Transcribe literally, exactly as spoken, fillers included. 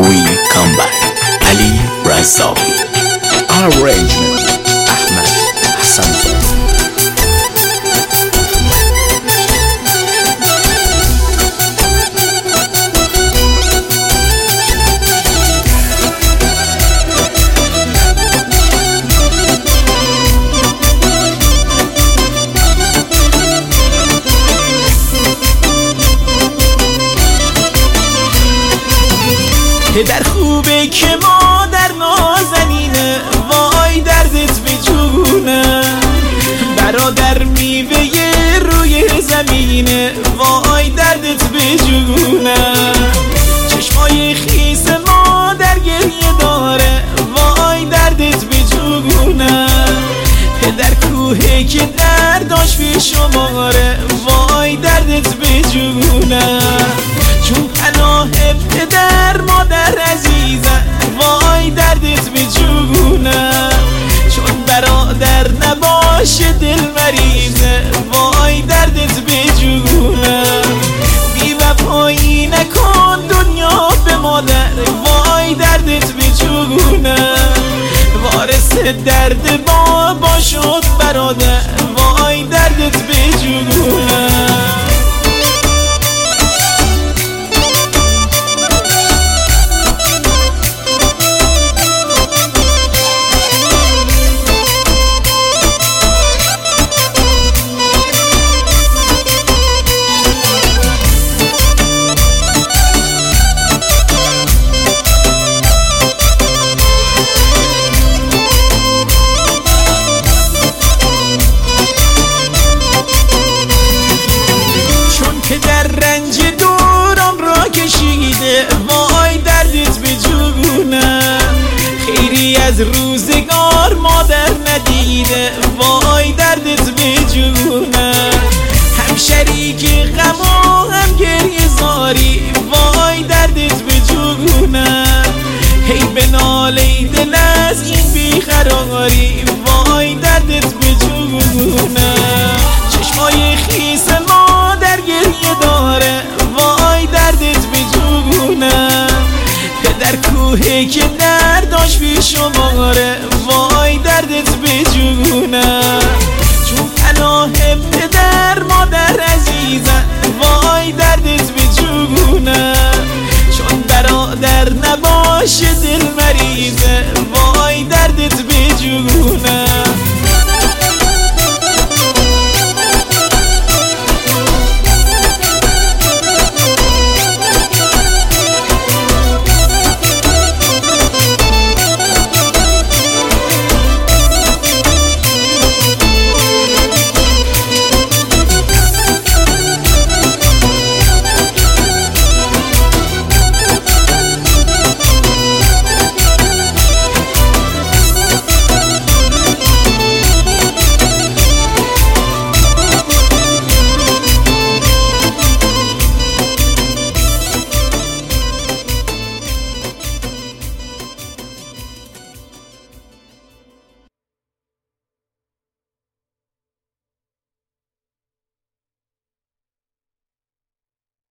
We come back. Ali Razawi. Arrangement Ahmad Hassan. پدر خوبه که مادر نازنینه، وای دردت به جونه. برادر میوه روی زمینه، وای دردت به جونه. چشمای خیس مادر گریه داره، وای دردت به جونه. پدر کوهه که درداش به شماره، وای دردت به جونه. چون پناه پدر مادر عزیزم، وای دردت به جونه. چون برادر نباشه دل مریضه، وای دردت به جونه. بی وفایی نکن دنیا به مادر، وای دردت به جونه. وارث درد بابا شد برادر، وای دردت به جونه. در رنج دورم را کشیده، وای دردت به جونه. خیری از روزگار مادر ندیده، وای دردت به جونه. هم شریک غم و هم گریه زاری، وای دردت به جونه. هی به ناله دل از این بیقراری، وای دردت به جونه. چشمای خیس مادر گریه داره، وای دردت به جونه. پدر کوهه که درداش به شماره، وای دردت به جونه. چون پناه پدر مادر عزیزم، وای دردت به جونه. چون برادر نباشه دل مریضه،